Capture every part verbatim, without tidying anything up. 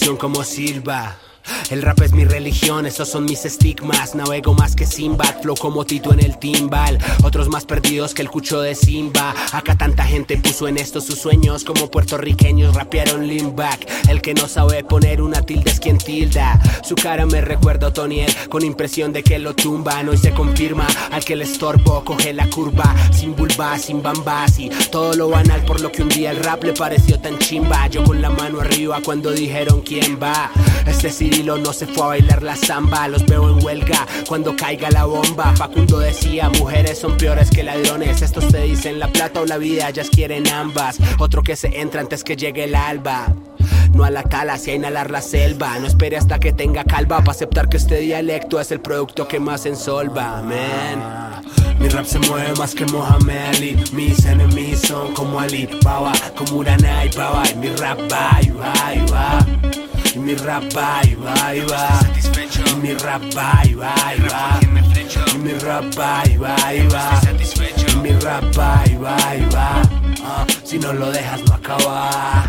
canción como Silva. El rap es mi religión, esos son mis estigmas. Navego más que Sinbad, flow como Tito en el timbal. Otros más perdidos que el cucho de Simba. Acá tanta gente puso en esto sus sueños. Como puertorriqueños rapearon lean back. El que no sabe poner una tilde es quien tilda. Su cara me recuerda a Toniel, con impresión de que lo tumban. Hoy se confirma, al que le estorbo coge la curva. Sin vulva, sin bambas y todo lo banal, por lo que un día el rap le pareció tan chimba. Yo con la mano arriba cuando dijeron quién va. Este Cirilo no se fue a bailar la samba. Los veo en huelga cuando caiga la bomba. Facundo decía, mujeres son peores que ladrones. Estos te dicen la plata o la vida, ellas quieren ambas. Otro que se entra antes que llegue el alba. No a la tala, hacia inhalar la selva. No espere hasta que tenga calva para aceptar que este dialecto es el producto que más ensolva, man. Mi rap se mueve más que Mohamed Ali. Mis enemigos son como Ali Baba, como Urana y Baba. Y mi rap va, y va, y va. Y mi rap va, y va, y va. Y mi rap va, y va, y va. Y mi rap va, y va, y va. Y mi rap va, y va, y va. uh, Si no lo dejas no acaba.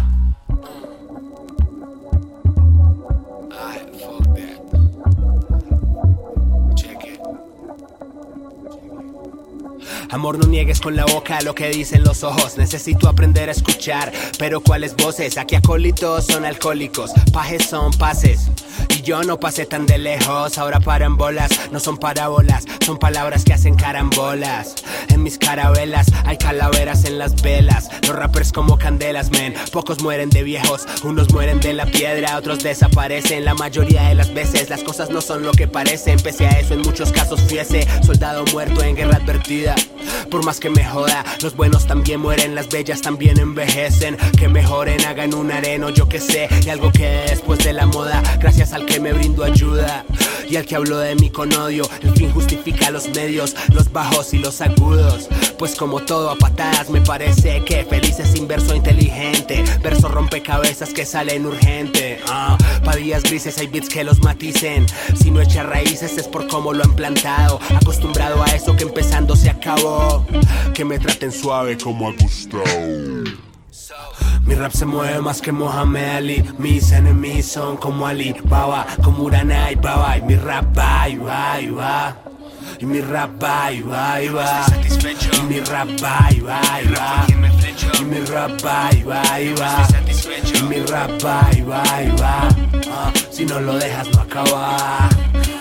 Amor, no niegues con la boca lo que dicen los ojos. Necesito aprender a escuchar, pero ¿cuáles voces? Aquí acólitos son alcohólicos, pajes son pases. Y yo no pasé tan de lejos, ahora paran bolas. No son parábolas, son palabras que hacen carambolas. En mis carabelas hay calaveras en las velas. Los rappers como candelas, men. Pocos mueren de viejos, unos mueren de la piedra, otros desaparecen. La mayoría de las veces las cosas no son lo que parecen. Pese a eso en muchos casos fui ese soldado muerto en guerra advertida. Por más que me joda, los buenos también mueren, las bellas también envejecen. Que mejoren, hagan un areno, yo que sé. Y algo que después de la moda, gracias al que me brindo ayuda. Y al que habló de mí con odio, el fin justifica los medios, los bajos y los agudos. Pues como todo a patadas me parece que feliz es inverso inteligente. Verso rompecabezas que salen urgente. uh, Pa' días grises hay beats que los maticen. Si no echa raíces es por cómo lo han plantado. Acostumbrado a eso que empezando se acabó. Que me traten suave como a Gustavo. Mi rap se mueve más que Mohamed Ali. Mis enemigos son como Ali Baba, como Urana y Baba. Y mi rap va, y va, y va. Y mi rap va, y va, y va. Y mi rap va, y va, y va. Y mi rap va, y va, y va. Y mi rap va, y va, y va. uh, Si no lo dejas no acaba.